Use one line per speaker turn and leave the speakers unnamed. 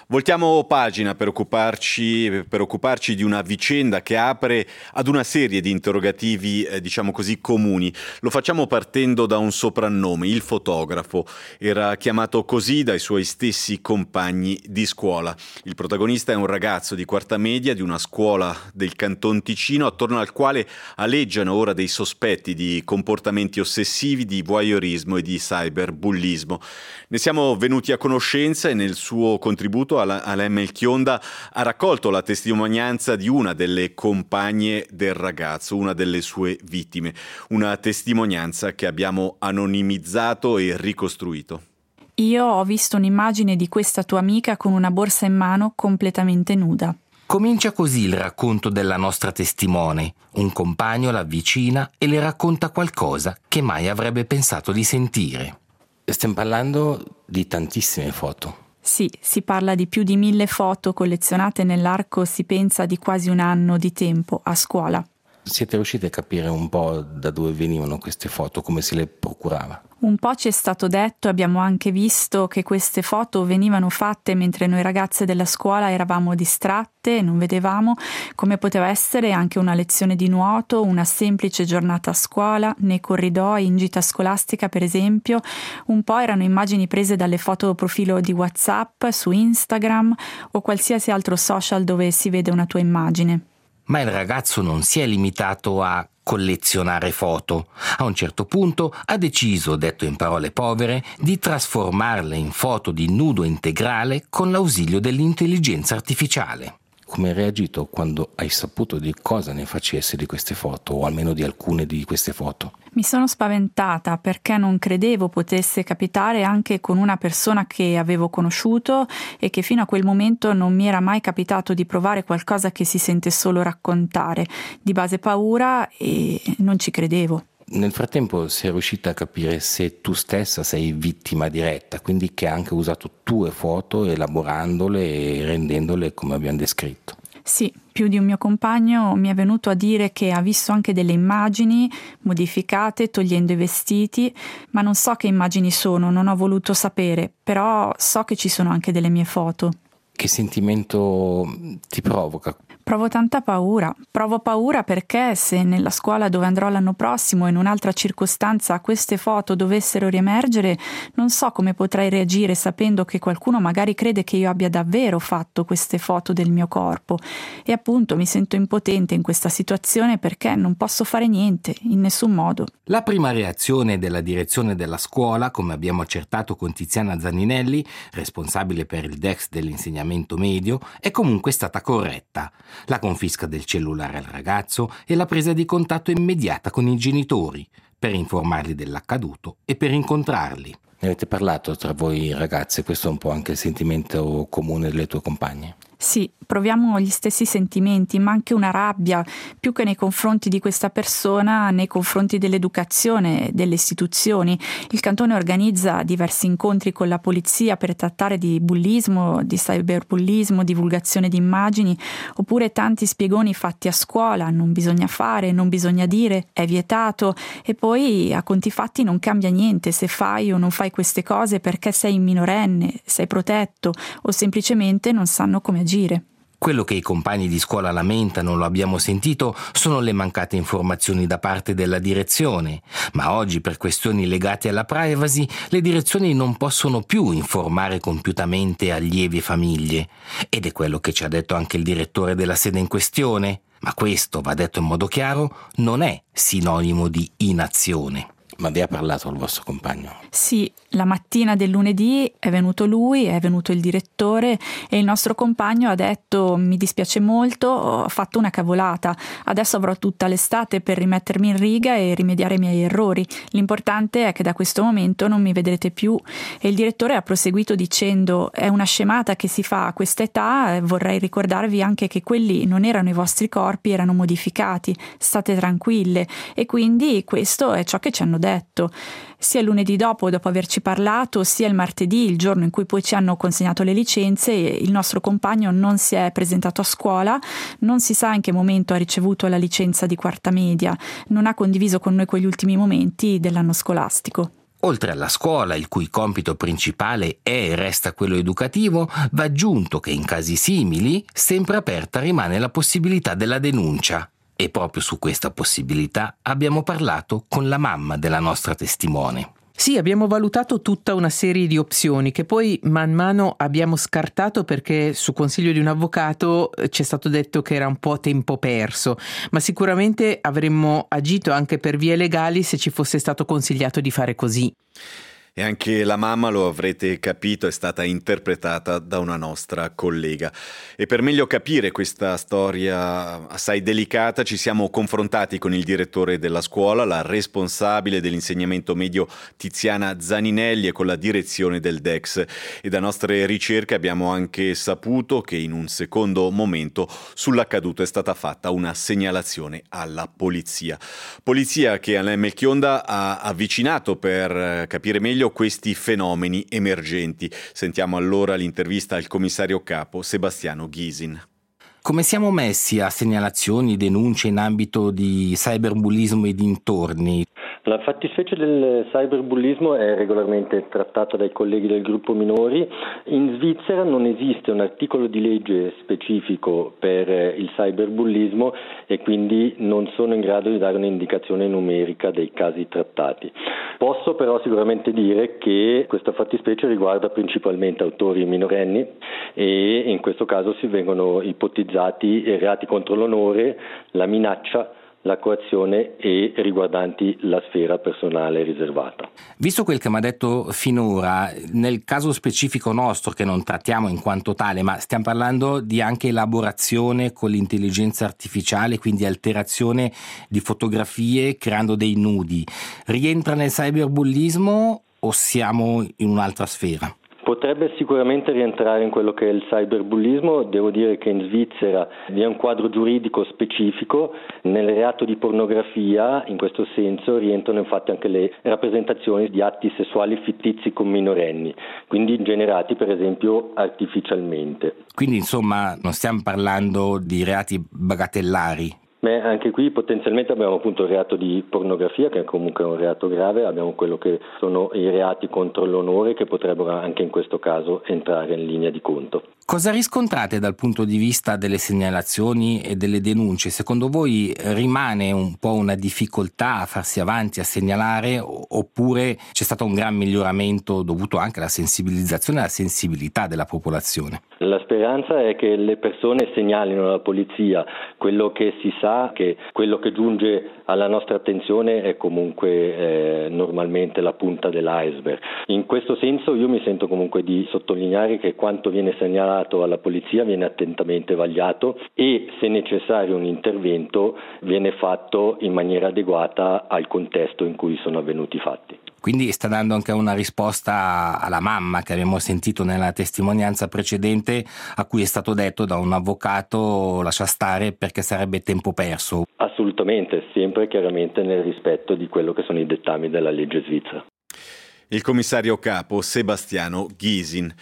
Voltiamo pagina per occuparci di una vicenda che apre ad una serie di interrogativi, diciamo così, comuni. Lo facciamo partendo da un soprannome, il fotografo. Era chiamato così dai suoi stessi compagni di scuola. Il protagonista è un ragazzo di quarta media di una scuola del Canton Ticino, attorno al quale aleggiano ora dei sospetti di comportamenti ossessivi, di voyeurismo e di cyberbullismo. Ne siamo venuti a conoscenza e nel suo contributo Alain Melchionda ha raccolto la testimonianza di una delle compagne del ragazzo, una delle sue vittime, una testimonianza che abbiamo anonimizzato e ricostruito.
Io ho visto un'immagine di questa tua amica con una borsa in mano completamente nuda.
Comincia così il racconto della nostra testimone. Un compagno la avvicina e le racconta qualcosa che mai avrebbe pensato di sentire.
Stiamo parlando di tantissime foto.
Sì, si parla di più di 1000 foto collezionate nell'arco, si pensa, di quasi un anno di tempo a scuola.
Siete riusciti a capire un po' da dove venivano queste foto, come se le procurava?
Un po' ci è stato detto, abbiamo anche visto che queste foto venivano fatte mentre noi ragazze della scuola eravamo distratte, non vedevamo, come poteva essere anche una lezione di nuoto, una semplice giornata a scuola, nei corridoi, in gita scolastica per esempio. Un po' erano immagini prese dalle foto profilo di WhatsApp, su Instagram o qualsiasi altro social dove si vede una tua immagine.
Ma il ragazzo non si è limitato a collezionare foto. A un certo punto ha deciso, detto in parole povere, di trasformarle in foto di nudo integrale con l'ausilio dell'intelligenza artificiale.
Come hai reagito quando hai saputo di cosa ne facesse di queste foto, o almeno di alcune di queste foto?
Mi sono spaventata perché non credevo potesse capitare anche con una persona che avevo conosciuto e che fino a quel momento non mi era mai capitato di provare qualcosa che si sente solo raccontare. Di base paura e non ci credevo.
Nel frattempo sei riuscita a capire se tu stessa sei vittima diretta, quindi che ha anche usato tue foto elaborandole e rendendole come abbiamo descritto.
Sì, più di un mio compagno mi è venuto a dire che ha visto anche delle immagini modificate togliendo i vestiti, ma non so che immagini sono, non ho voluto sapere, però so che ci sono anche delle mie foto.
Che sentimento ti provoca?
Provo tanta paura. Provo paura perché se nella scuola dove andrò l'anno prossimo in un'altra circostanza queste foto dovessero riemergere, non so come potrei reagire sapendo che qualcuno magari crede che io abbia davvero fatto queste foto del mio corpo. E appunto mi sento impotente in questa situazione perché non posso fare niente, in nessun modo.
La prima reazione della direzione della scuola, come abbiamo accertato con Tiziana Zanninelli, responsabile per il DEX dell'insegnamento medio, è comunque stata corretta. La confisca del cellulare al ragazzo e la presa di contatto immediata con i genitori per informarli dell'accaduto e per incontrarli.
Ne avete parlato tra voi ragazze? Questo è un po' anche il sentimento comune delle tue compagne?
Sì, proviamo gli stessi sentimenti, ma anche una rabbia, più che nei confronti di questa persona, nei confronti dell'educazione, delle istituzioni. Il cantone organizza diversi incontri con la polizia per trattare di bullismo, di cyberbullismo, divulgazione di immagini, oppure tanti spiegoni fatti a scuola, non bisogna fare, non bisogna dire, è vietato, e poi a conti fatti non cambia niente se fai o non fai queste cose perché sei minorenne, sei protetto o semplicemente non sanno come agire.
Quello che i compagni di scuola lamentano, lo abbiamo sentito, sono le mancate informazioni da parte della direzione. Ma oggi, per questioni legate alla privacy, le direzioni non possono più informare compiutamente allievi e famiglie. Ed è quello che ci ha detto anche il direttore della sede in questione. Ma questo, va detto in modo chiaro, non è sinonimo di inazione.
Ma vi ha parlato il vostro compagno?
Sì, la mattina del lunedì è venuto lui, è venuto il direttore e il nostro compagno ha detto: mi dispiace molto, ho fatto una cavolata, adesso avrò tutta l'estate per rimettermi in riga e rimediare ai miei errori. L'importante è che da questo momento non mi vedrete più. E il direttore ha proseguito dicendo: è una scemata che si fa a questa età, vorrei ricordarvi anche che quelli non erano i vostri corpi, erano modificati, state tranquille. E quindi questo è ciò che ci hanno detto. Sia il lunedì dopo averci parlato, sia il martedì, il giorno in cui poi ci hanno consegnato le licenze, il nostro compagno non si è presentato a scuola, non si sa in che momento ha ricevuto la licenza di quarta media, non ha condiviso con noi quegli ultimi momenti dell'anno scolastico.
Oltre alla scuola, il cui compito principale è e resta quello educativo, va aggiunto che in casi simili sempre aperta rimane la possibilità della denuncia. E proprio su questa possibilità abbiamo parlato con la mamma della nostra testimone.
Sì, abbiamo valutato tutta una serie di opzioni che poi man mano abbiamo scartato perché su consiglio di un avvocato ci è stato detto che era un po' tempo perso, ma sicuramente avremmo agito anche per vie legali se ci fosse stato consigliato di fare così.
E anche la mamma, lo avrete capito, è stata interpretata da una nostra collega. E per meglio capire questa storia assai delicata ci siamo confrontati con il direttore della scuola, la responsabile dell'insegnamento medio Tiziana Zaninelli, e con la direzione del DEX. E da nostre ricerche abbiamo anche saputo che in un secondo momento sull'accaduto è stata fatta una segnalazione alla polizia. Polizia che Alain Melchionda ha avvicinato per capire meglio questi fenomeni emergenti. Sentiamo allora l'intervista al commissario capo Sebastiano Ghisin.
Come siamo messi a segnalazioni, denunce in ambito di cyberbullismo e dintorni?
La fattispecie del cyberbullismo è regolarmente trattata dai colleghi del gruppo minori. In Svizzera non esiste un articolo di legge specifico per il cyberbullismo e quindi non sono in grado di dare un'indicazione numerica dei casi trattati. Posso però sicuramente dire che questa fattispecie riguarda principalmente autori minorenni e in questo caso si vengono ipotizzati reati contro l'onore, la minaccia, la coazione e riguardanti la sfera personale riservata.
Visto quel che mi ha detto finora, nel caso specifico nostro, che non trattiamo in quanto tale, ma stiamo parlando di anche elaborazione con l'intelligenza artificiale, quindi alterazione di fotografie creando dei nudi, rientra nel cyberbullismo o siamo in un'altra sfera?
Potrebbe sicuramente rientrare in quello che è il cyberbullismo. Devo dire che in Svizzera vi è un quadro giuridico specifico. Nel reato di pornografia, in questo senso, rientrano infatti anche le rappresentazioni di atti sessuali fittizi con minorenni, quindi generati per esempio artificialmente.
Quindi insomma non stiamo parlando di reati bagatellari.
Anche qui potenzialmente abbiamo appunto il reato di pornografia, che è comunque un reato grave, abbiamo quello che sono i reati contro l'onore, che potrebbero anche in questo caso entrare in linea di conto.
Cosa riscontrate dal punto di vista delle segnalazioni e delle denunce? Secondo voi rimane un po' una difficoltà a farsi avanti, a segnalare, oppure c'è stato un gran miglioramento dovuto anche alla sensibilizzazione e alla sensibilità della popolazione?
La speranza è che le persone segnalino alla polizia quello che si sa, che quello che giunge alla nostra attenzione è comunque normalmente la punta dell'iceberg. In questo senso io mi sento comunque di sottolineare che quanto viene segnalato alla polizia viene attentamente vagliato e se necessario un intervento viene fatto in maniera adeguata al contesto in cui sono avvenuti i fatti.
Quindi sta dando anche una risposta alla mamma che abbiamo sentito nella testimonianza precedente, a cui è stato detto da un avvocato lascia stare perché sarebbe tempo perso.
Assolutamente, sempre chiaramente nel rispetto di quello che sono i dettami della legge svizzera.
Il commissario capo Sebastiano Ghisin.